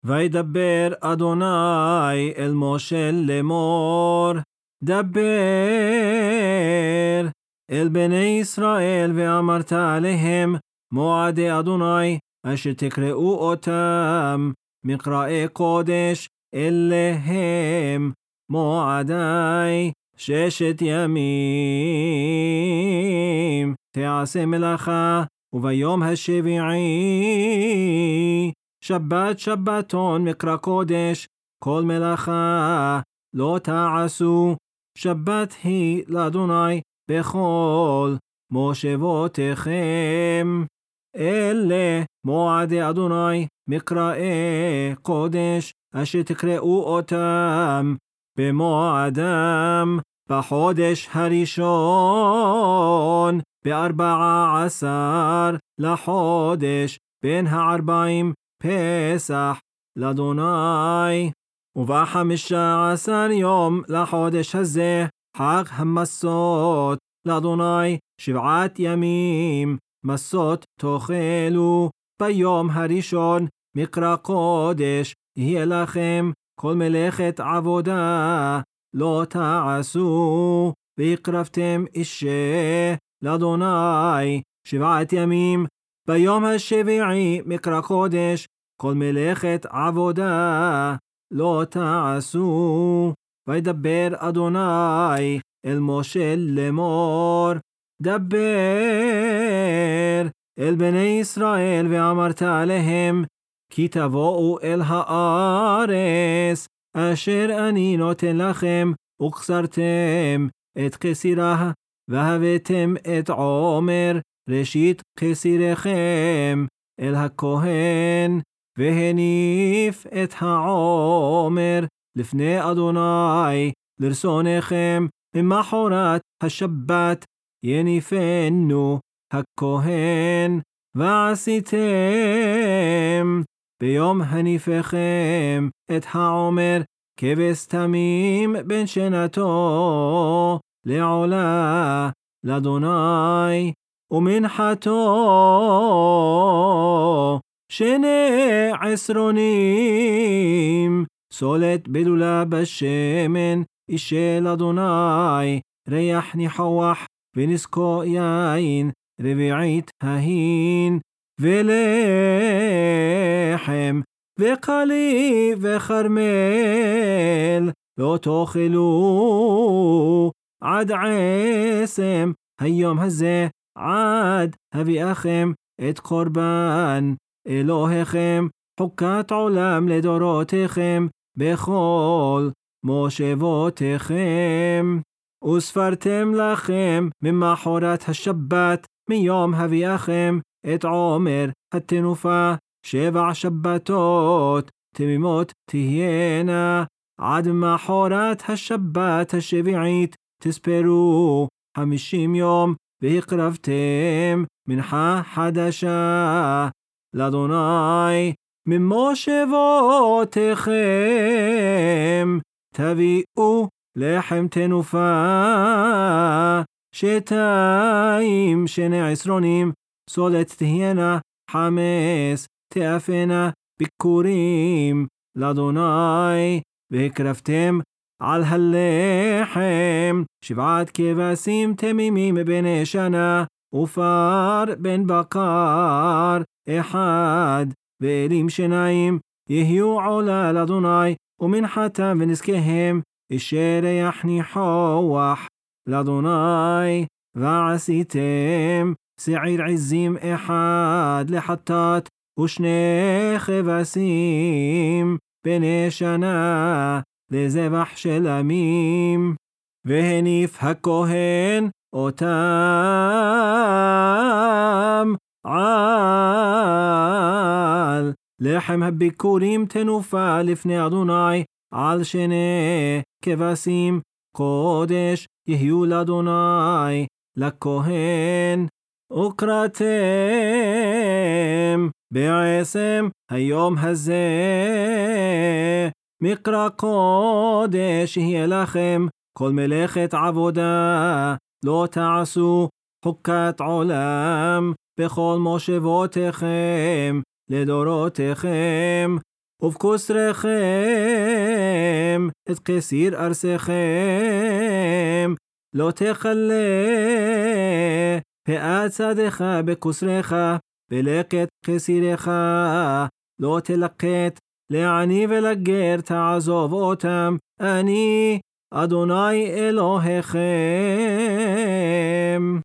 וידבר אדוני אל משה לאמור, דבר אל בני ישראל ואמרת עליהם, מועדי אדוני אשר תקראו אותם, מקראי קודש אליהם, מועדי 6 ימים, תעשה מלאכה, וביום השביעי שבת שבתון מקרא קודש, כל מלאכה לא תעשו, שבת היא לאדוני בכל מושבותיכם. אלה מועדי אדוני מקראי קודש, אשר תקראו אותם במועדם, בחודש הראשון, ב14 לחודש, בין 40 פסח לאדוני, וב15 יום לחודש הזה, חג המסות לאדוני, 7 ימים, מסות תאכלו. ביום הראשון מקרא קודש יהיה לכם, כל מלאכת עבודה לא תעשו, והקרבתם אישה לאדוני 7 ימים. ביום השביעי מקרא קודש, כל מלאכת עבודה לא תעשו. וידבר אדוני אל משה לאמור, דבר אל בני ישראל ואמרת עליהם, כי תבואו אל הארץ אשר אני נותן לכם, וכסרתם את כסירה, והבאתם את עומר ראשית כסירכם אל הכהן, והניף את העומר לפני אדוני לרסונכם, ממחרת השבת יניפנו הכהן. ועשיתם ביום הניפכם את העומר כבש תמים בן שנתו לעולה לאדוני, ומנחתו 12 סולת בלולה בשמן, אישה לאדוני, ריח ניחוח ונזקו יין, רביעית ההין, ולחם וקלי וחרמל לא תאכלו עד עצם היום הזה, עד הביאכם את קורבן אלוהיכם, חוקת עולם לדורותיכם בכל מושבותיכם. וספרתם לכם ממחרת השבת, מיום הביאכם את עומר התנופה, 7 שבתות תמימות תהיינה, עד מחרת השבת השביעית תספרו 50 יום, והקרבתם מנחה חדשה לאדוני ממושבותיכם. תביאו לחם תנופה 12 סולת תהיינה, 5 תאפנה ביקורים לאדוני, והקרבתם על הלחם 7 כבשים תמימים בני שנה, ופר בן בקר 1, ואלים 2 יהיו עולה לאדוני, ומנחתם ונזקיהם אישה ריח ניחוח לאדוני. ועשיתם שעיר עזים 1 לחטאת, ו2 כבשים בני שנה לזבח של עמים, והניף הכהן אותם על לחם הביקורים תנופה לפני אדוני, על 2 כבשים קודש יהיו לאדוני לכהן. וקראתם בעצם היום הזה מקרא קודש יהיה לכם, כל מלאכת עבודה לא תעשו, חוקת עולם בכל מושבותיכם לדורותיכם. ובקוסרכם את קסיר ארסכם, לא תכלה פאת צדך בקוסרך, בלקט קסירך, לא תלקט, לעני ולגר תעזוב אותם, אני אדוני אלוהיכם.